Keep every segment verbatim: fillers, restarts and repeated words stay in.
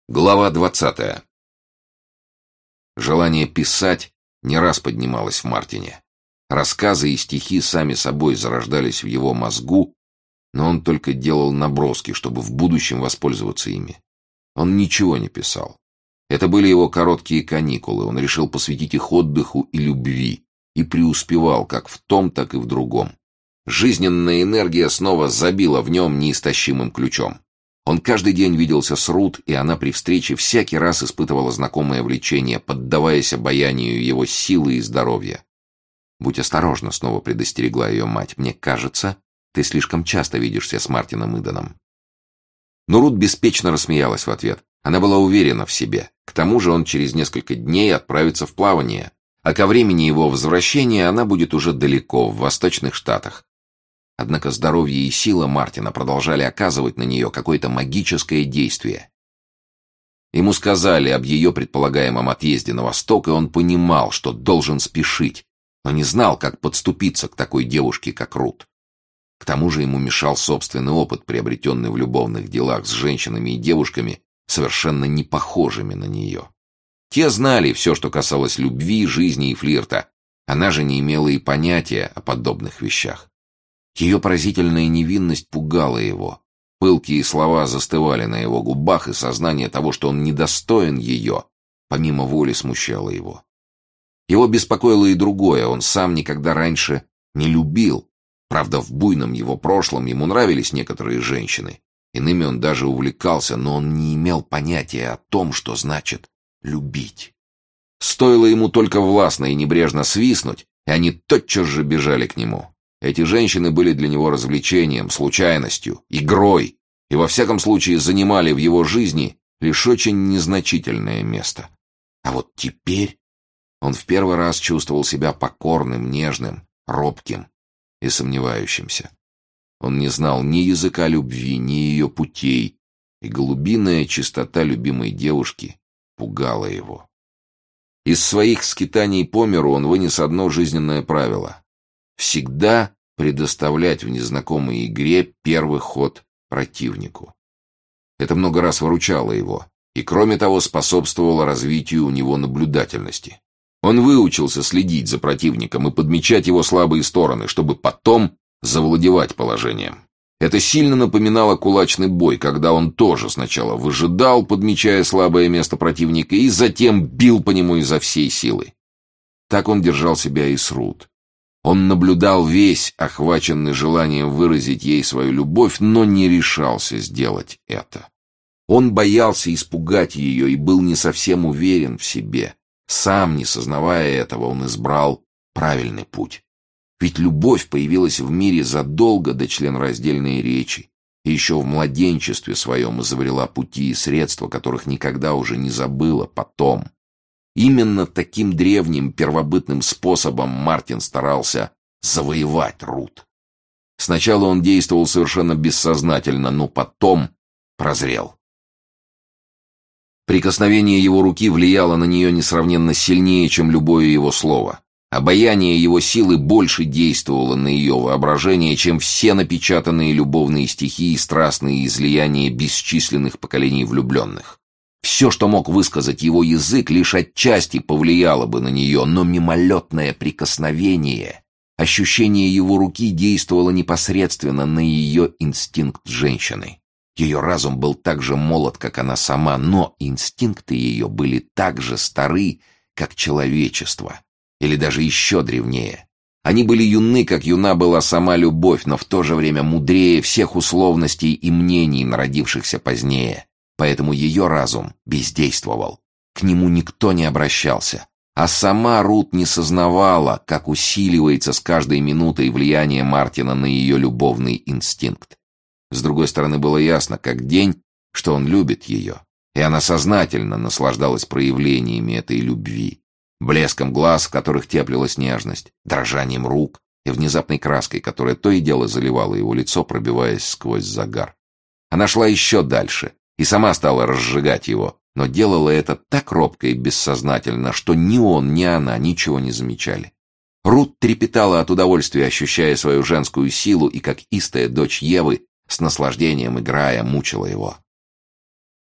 Глава двадцатая. Желание писать не раз поднималось в Мартине. Рассказы и стихи сами собой зарождались в его мозгу, но он только делал наброски, чтобы в будущем воспользоваться ими. Он ничего не писал. Это были его короткие каникулы, он решил посвятить их отдыху и любви, и преуспевал как в том, так и в другом. Жизненная энергия снова забила в нем неистощимым ключом. Он каждый день виделся с Рут, и она при встрече всякий раз испытывала знакомое влечение, поддаваясь обаянию его силы и здоровья. «Будь осторожна», — снова предостерегла ее мать. «Мне кажется, ты слишком часто видишься с Мартином Иденом». Но Рут беспечно рассмеялась в ответ. Она была уверена в себе. К тому же он через несколько дней отправится в плавание, а ко времени его возвращения она будет уже далеко, в Восточных Штатах. Однако здоровье и сила Мартина продолжали оказывать на нее какое-то магическое действие. Ему сказали об ее предполагаемом отъезде на восток, и он понимал, что должен спешить, но не знал, как подступиться к такой девушке, как Рут. К тому же ему мешал собственный опыт, приобретенный в любовных делах с женщинами и девушками, совершенно не похожими на нее. Те знали все, что касалось любви, жизни и флирта. Она же не имела и понятия о подобных вещах. Ее поразительная невинность пугала его. Пылкие слова застывали на его губах, и сознание того, что он недостоин ее, помимо воли смущало его. Его беспокоило и другое. Он сам никогда раньше не любил. Правда, в буйном его прошлом ему нравились некоторые женщины. Иными он даже увлекался, но он не имел понятия о том, что значит любить. Стоило ему только властно и небрежно свистнуть, и они тотчас же бежали к нему. Эти женщины были для него развлечением, случайностью, игрой, и во всяком случае занимали в его жизни лишь очень незначительное место. А вот теперь он в первый раз чувствовал себя покорным, нежным, робким и сомневающимся. Он не знал ни языка любви, ни ее путей, и голубиная чистота любимой девушки пугала его. Из своих скитаний по миру он вынес одно жизненное правило: всегда предоставлять в незнакомой игре первый ход противнику. Это много раз выручало его, и кроме того способствовало развитию у него наблюдательности. Он выучился следить за противником и подмечать его слабые стороны, чтобы потом завладевать положением. Это сильно напоминало кулачный бой, когда он тоже сначала выжидал, подмечая слабое место противника, и затем бил по нему изо всей силы. Так он держал себя и с Рут. Он наблюдал весь, охваченный желанием выразить ей свою любовь, но не решался сделать это. Он боялся испугать ее и был не совсем уверен в себе. Сам, не сознавая этого, он избрал правильный путь. Ведь любовь появилась в мире задолго до членораздельной речи, и еще в младенчестве своем изобрела пути и средства, которых никогда уже не забыла потом. Именно таким древним первобытным способом Мартин старался завоевать Рут. Сначала он действовал совершенно бессознательно, но потом прозрел. Прикосновение его руки влияло на нее несравненно сильнее, чем любое его слово. Обаяние его силы больше действовало на ее воображение, чем все напечатанные любовные стихи и страстные излияния бесчисленных поколений влюбленных. Все, что мог высказать его язык, лишь отчасти повлияло бы на нее, но мимолетное прикосновение, ощущение его руки действовало непосредственно на ее инстинкт женщины. Ее разум был так же молод, как она сама, но инстинкты ее были так же стары, как человечество, или даже еще древнее. Они были юны, как юна была сама любовь, но в то же время мудрее всех условностей и мнений, народившихся позднее. Поэтому ее разум бездействовал. К нему никто не обращался. А сама Рут не сознавала, как усиливается с каждой минутой влияние Мартина на ее любовный инстинкт. С другой стороны, было ясно, как день, что он любит ее, и она сознательно наслаждалась проявлениями этой любви, блеском глаз, в которых теплилась нежность, дрожанием рук и внезапной краской, которая то и дело заливала его лицо, пробиваясь сквозь загар. Она шла еще дальше и сама стала разжигать его, но делала это так робко и бессознательно, что ни он, ни она ничего не замечали. Рут трепетала от удовольствия, ощущая свою женскую силу, и, как истая дочь Евы, с наслаждением играя, мучила его.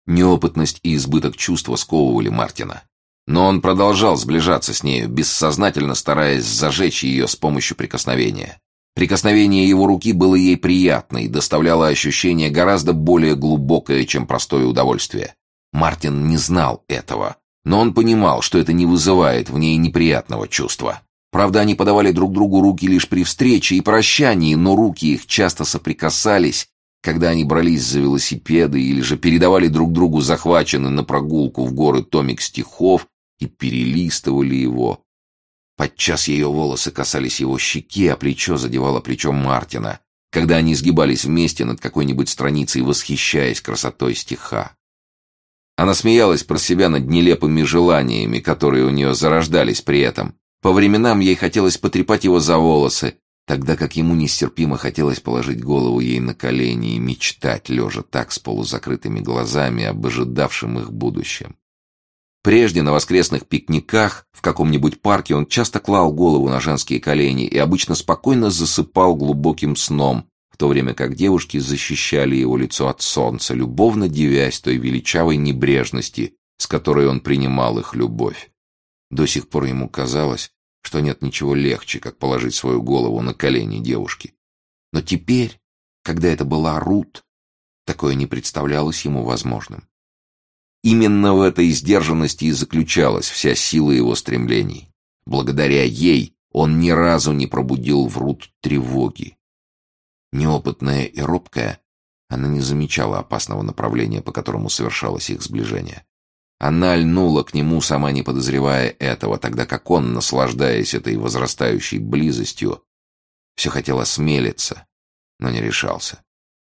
Неопытность и избыток чувства сковывали Мартина. Но он продолжал сближаться с нею, бессознательно стараясь зажечь ее с помощью прикосновения. Прикосновение его руки было ей приятно и доставляло ощущение гораздо более глубокое, чем простое удовольствие. Мартин не знал этого, но он понимал, что это не вызывает в ней неприятного чувства. Правда, они подавали друг другу руки лишь при встрече и прощании, но руки их часто соприкасались, когда они брались за велосипеды или же передавали друг другу захваченный на прогулку в горы томик стихов и перелистывали его. Подчас ее волосы касались его щеки, а плечо задевало плечо Мартина, когда они сгибались вместе над какой-нибудь страницей, восхищаясь красотой стиха. Она смеялась про себя над нелепыми желаниями, которые у нее зарождались при этом. По временам ей хотелось потрепать его за волосы, тогда как ему нестерпимо хотелось положить голову ей на колени и мечтать, лежа так с полузакрытыми глазами, об ожидавшем их будущем. Прежде на воскресных пикниках в каком-нибудь парке он часто клал голову на женские колени и обычно спокойно засыпал глубоким сном, в то время как девушки защищали его лицо от солнца, любовно дивясь той величавой небрежности, с которой он принимал их любовь. До сих пор ему казалось, что нет ничего легче, как положить свою голову на колени девушки. Но теперь, когда это была Рут, такое не представлялось ему возможным. Именно в этой сдержанности и заключалась вся сила его стремлений. Благодаря ей он ни разу не пробудил в Рут тревоги. Неопытная и робкая, она не замечала опасного направления, по которому совершалось их сближение. Она льнула к нему, сама не подозревая этого, тогда как он, наслаждаясь этой возрастающей близостью, все хотел осмелиться, но не решался.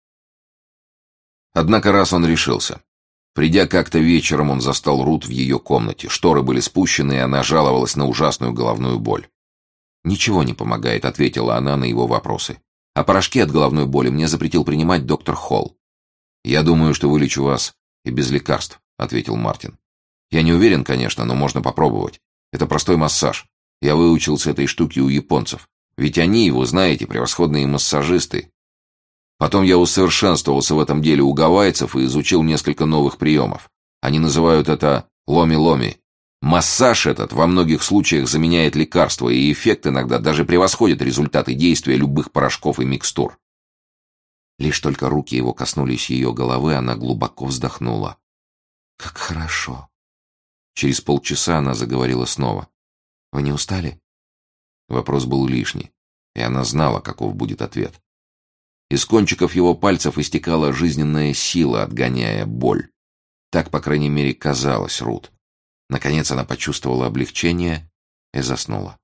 Однако раз он решился. Придя как-то вечером, он застал Рут в ее комнате. Шторы были спущены, и она жаловалась на ужасную головную боль. «Ничего не помогает», — ответила она на его вопросы. «А порошки от головной боли мне запретил принимать доктор Холл». «Я думаю, что вылечу вас и без лекарств», — ответил Мартин. «Я не уверен, конечно, но можно попробовать. Это простой массаж. Я выучился этой штуке у японцев. Ведь они, вы знаете, превосходные массажисты. Потом я усовершенствовался в этом деле у гавайцев и изучил несколько новых приемов. Они называют это ломи-ломи. Массаж этот во многих случаях заменяет лекарства, и эффект иногда даже превосходит результаты действия любых порошков и микстур». Лишь только руки его коснулись ее головы, она глубоко вздохнула. «Как хорошо!» Через полчаса она заговорила снова. «Вы не устали?» Вопрос был лишний, и она знала, каков будет ответ. Из кончиков его пальцев истекала жизненная сила, отгоняя боль. Так, по крайней мере, казалось Рут. Наконец она почувствовала облегчение и заснула.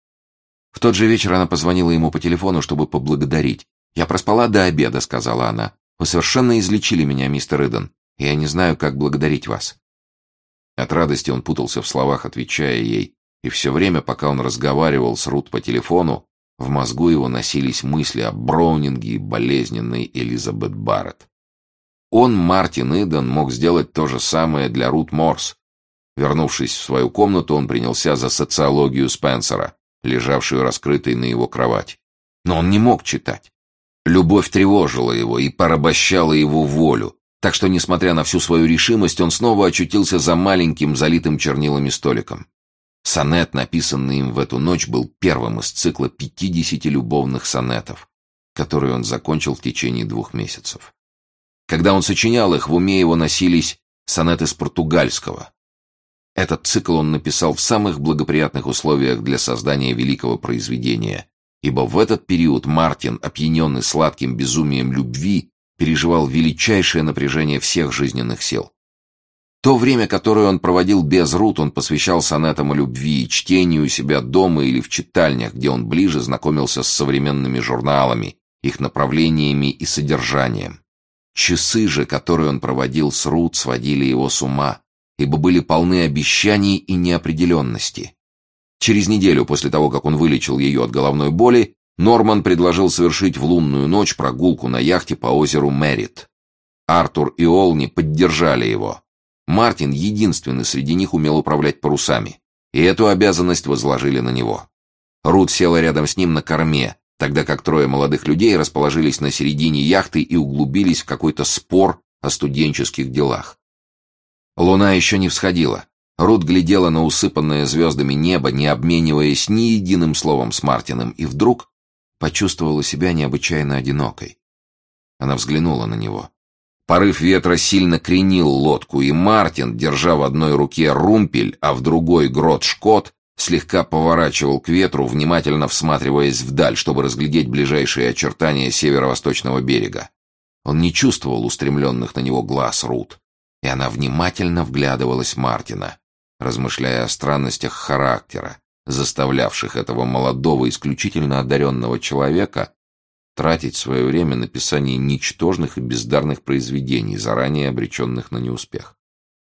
В тот же вечер она позвонила ему по телефону, чтобы поблагодарить. «Я проспала до обеда», — сказала она. «Вы совершенно излечили меня, мистер Иден, и я не знаю, как благодарить вас». От радости он путался в словах, отвечая ей, и все время, пока он разговаривал с Рут по телефону, в мозгу его носились мысли о Броунинге и болезненной Элизабет Барретт. Он, Мартин Иден, мог сделать то же самое для Рут Морс. Вернувшись в свою комнату, он принялся за социологию Спенсера, лежавшую раскрытой на его кровати. Но он не мог читать. Любовь тревожила его и порабощала его волю, так что, несмотря на всю свою решимость, он снова очутился за маленьким, залитым чернилами столиком. Сонет, написанный им в эту ночь, был первым из цикла пятидесяти любовных сонетов, которые он закончил в течение двух месяцев. Когда он сочинял их, в уме его носились сонеты с португальского. Этот цикл он написал в самых благоприятных условиях для создания великого произведения, ибо в этот период Мартин, опьяненный сладким безумием любви, переживал величайшее напряжение всех жизненных сил. То время, которое он проводил без Рут, он посвящал сонетам о любви и чтению у себя дома или в читальнях, где он ближе знакомился с современными журналами, их направлениями и содержанием. Часы же, которые он проводил с Рут, сводили его с ума, ибо были полны обещаний и неопределенности. Через неделю после того, как он вылечил ее от головной боли, Норман предложил совершить в лунную ночь прогулку на яхте по озеру Мерритт. Артур и Олни поддержали его. Мартин, единственный среди них, умел управлять парусами, и эту обязанность возложили на него. Рут села рядом с ним на корме, тогда как трое молодых людей расположились на середине яхты и углубились в какой-то спор о студенческих делах. Луна еще не всходила. Рут глядела на усыпанное звездами небо, не обмениваясь ни единым словом с Мартином, и вдруг почувствовала себя необычайно одинокой. Она взглянула на него. Порыв ветра сильно кренил лодку, и Мартин, держа в одной руке румпель, а в другой грот-шкот, слегка поворачивал к ветру, внимательно всматриваясь вдаль, чтобы разглядеть ближайшие очертания северо-восточного берега. Он не чувствовал устремленных на него глаз Рут, и она внимательно вглядывалась в Мартина, размышляя о странностях характера, заставлявших этого молодого, исключительно одаренного человека тратить свое время на написание ничтожных и бездарных произведений, заранее обреченных на неуспех.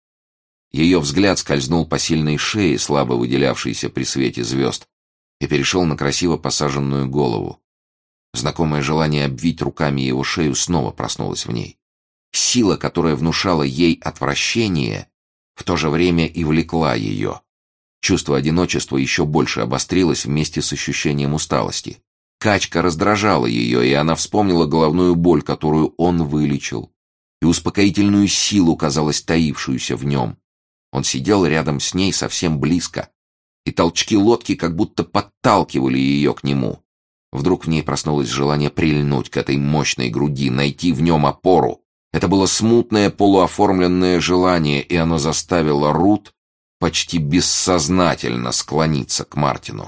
Ее взгляд скользнул по сильной шее, слабо выделявшейся при свете звезд, и перешел на красиво посаженную голову. Знакомое желание обвить руками его шею снова проснулось в ней. Сила, которая внушала ей отвращение, в то же время и влекла ее. Чувство одиночества еще больше обострилось вместе с ощущением усталости. Качка раздражала ее, и она вспомнила головную боль, которую он вылечил, и успокоительную силу, казалось, таившуюся в нем. Он сидел рядом с ней совсем близко, и толчки лодки как будто подталкивали ее к нему. Вдруг в ней проснулось желание прильнуть к этой мощной груди, найти в нем опору. Это было смутное, полуоформленное желание, и оно заставило Рут почти бессознательно склониться к Мартину.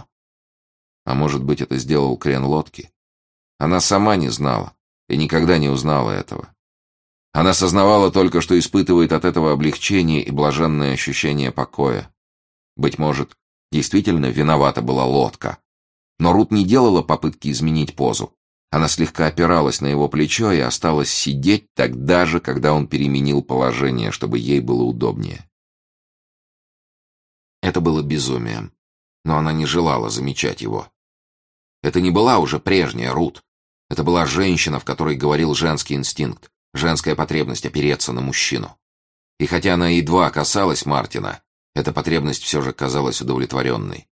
А может быть, это сделал крен лодки? Она сама не знала и никогда не узнала этого. Она сознавала только, что испытывает от этого облегчение и блаженное ощущение покоя. Быть может, действительно виновата была лодка. Но Рут не делала попытки изменить позу. Она слегка опиралась на его плечо и осталась сидеть тогда же, когда он переменил положение, чтобы ей было удобнее. Это было безумием, но она не желала замечать его. Это не была уже прежняя Рут. Это была женщина, в которой говорил женский инстинкт, женская потребность опереться на мужчину. И хотя она едва касалась Мартина, эта потребность все же казалась удовлетворенной.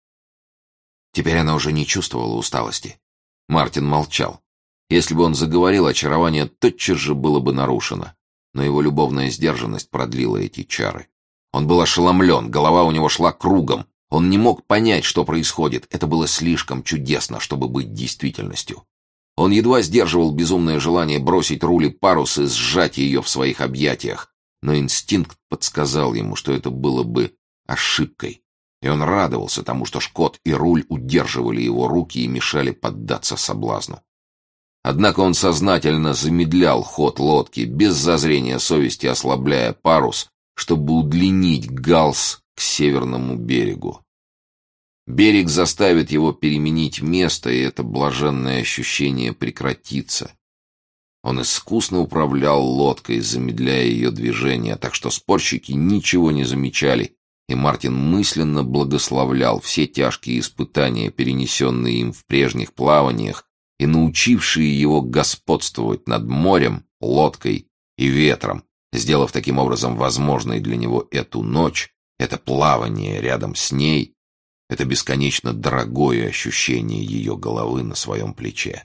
Теперь она уже не чувствовала усталости. Мартин молчал. Если бы он заговорил, очарование тотчас же было бы нарушено, но его любовная сдержанность продлила эти чары. Он был ошеломлен, голова у него шла кругом. Он не мог понять, что происходит. Это было слишком чудесно, чтобы быть действительностью. Он едва сдерживал безумное желание бросить руль и парус и сжать ее в своих объятиях, но инстинкт подсказал ему, что это было бы ошибкой, и он радовался тому, что шкот и руль удерживали его руки и мешали поддаться соблазну. Однако он сознательно замедлял ход лодки, без зазрения совести ослабляя парус, чтобы удлинить галс к северному берегу. Берег заставит его переменить место, и это блаженное ощущение прекратится. Он искусно управлял лодкой, замедляя ее движение, так что спорщики ничего не замечали, и Мартин мысленно благословлял все тяжкие испытания, перенесенные им в прежних плаваниях и научившие его господствовать над морем, лодкой и ветром, сделав таким образом возможной для него эту ночь, это плавание рядом с ней, это бесконечно дорогое ощущение ее головы на своем плече.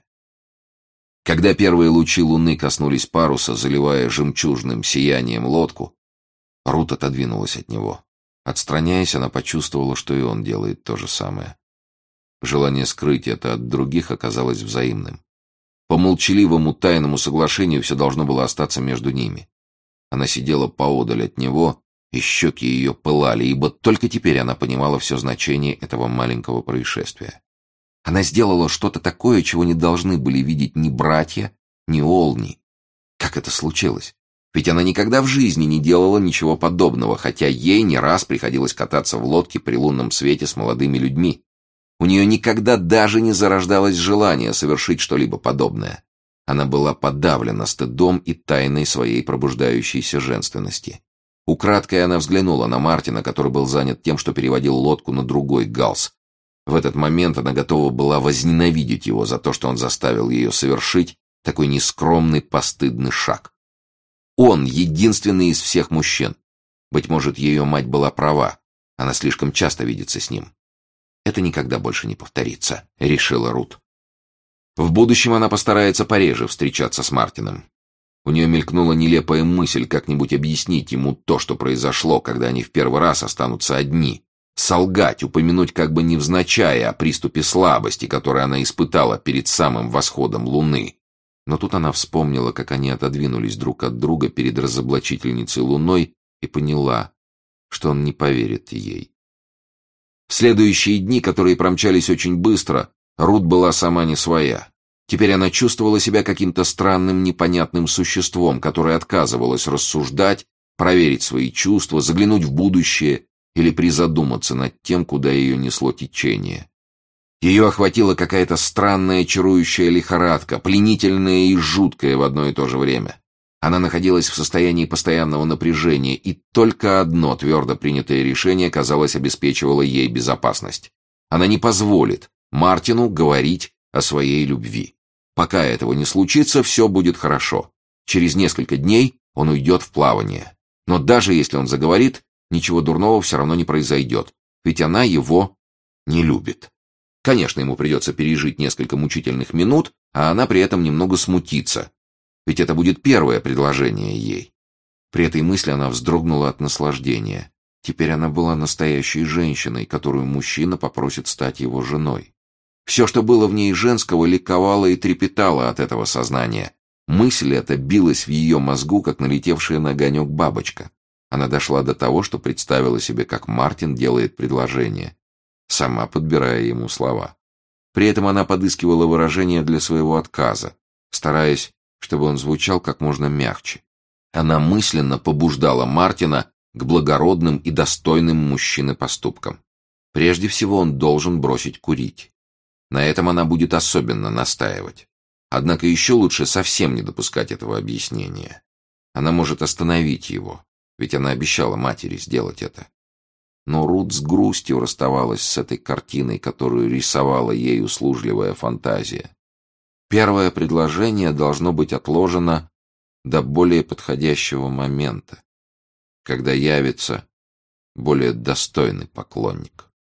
Когда первые лучи луны коснулись паруса, заливая жемчужным сиянием лодку, Рут отодвинулась от него. Отстраняясь, она почувствовала, что и он делает то же самое. Желание скрыть это от других оказалось взаимным. По молчаливому тайному соглашению все должно было остаться между ними. Она сидела поодаль от него, и щеки ее пылали, ибо только теперь она понимала все значение этого маленького происшествия. Она сделала что-то такое, чего не должны были видеть ни братья, ни Олни. Как это случилось? Ведь она никогда в жизни не делала ничего подобного, хотя ей не раз приходилось кататься в лодке при лунном свете с молодыми людьми. У нее никогда даже не зарождалось желание совершить что-либо подобное. Она была подавлена стыдом и тайной своей пробуждающейся женственности. Украдкой она взглянула на Мартина, который был занят тем, что переводил лодку на другой галс. В этот момент она готова была возненавидеть его за то, что он заставил ее совершить такой нескромный, постыдный шаг. Он единственный из всех мужчин. Быть может, ее мать была права. Она слишком часто видится с ним. Это никогда больше не повторится, решила Рут. В будущем она постарается пореже встречаться с Мартином. У нее мелькнула нелепая мысль как-нибудь объяснить ему то, что произошло, когда они в первый раз останутся одни. Солгать, упомянуть как бы невзначай о приступе слабости, который она испытала перед самым восходом луны. Но тут она вспомнила, как они отодвинулись друг от друга перед разоблачительницей луной, и поняла, что он не поверит ей. В следующие дни, которые промчались очень быстро, Рут была сама не своя. Теперь она чувствовала себя каким-то странным, непонятным существом, которое отказывалось рассуждать, проверить свои чувства, заглянуть в будущее или призадуматься над тем, куда ее несло течение. Ее охватила какая-то странная чарующая лихорадка, пленительная и жуткая в одно и то же время. Она находилась в состоянии постоянного напряжения, и только одно твердо принятое решение, казалось, обеспечивало ей безопасность. Она не позволит Мартину говорить о своей любви. Пока этого не случится, все будет хорошо. Через несколько дней он уйдет в плавание. Но даже если он заговорит, ничего дурного все равно не произойдет, ведь она его не любит. Конечно, ему придется пережить несколько мучительных минут, а она при этом немного смутится, ведь это будет первое предложение ей. При этой мысли она вздрогнула от наслаждения. Теперь она была настоящей женщиной, которую мужчина попросит стать его женой. Все, что было в ней женского, ликовало и трепетало от этого сознания. Мысль эта билась в ее мозгу, как налетевшая на огонек бабочка. Она дошла до того, что представила себе, как Мартин делает предложение, сама подбирая ему слова. При этом она подыскивала выражения для своего отказа, стараясь, чтобы он звучал как можно мягче. Она мысленно побуждала Мартина к благородным и достойным мужчины поступкам. Прежде всего, он должен бросить курить. На этом она будет особенно настаивать. Однако еще лучше совсем не допускать этого объяснения. Она может остановить его, ведь она обещала матери сделать это. Но Рут с грустью расставалась с этой картиной, которую рисовала ей услужливая фантазия. Первое предложение должно быть отложено до более подходящего момента, когда явится более достойный поклонник.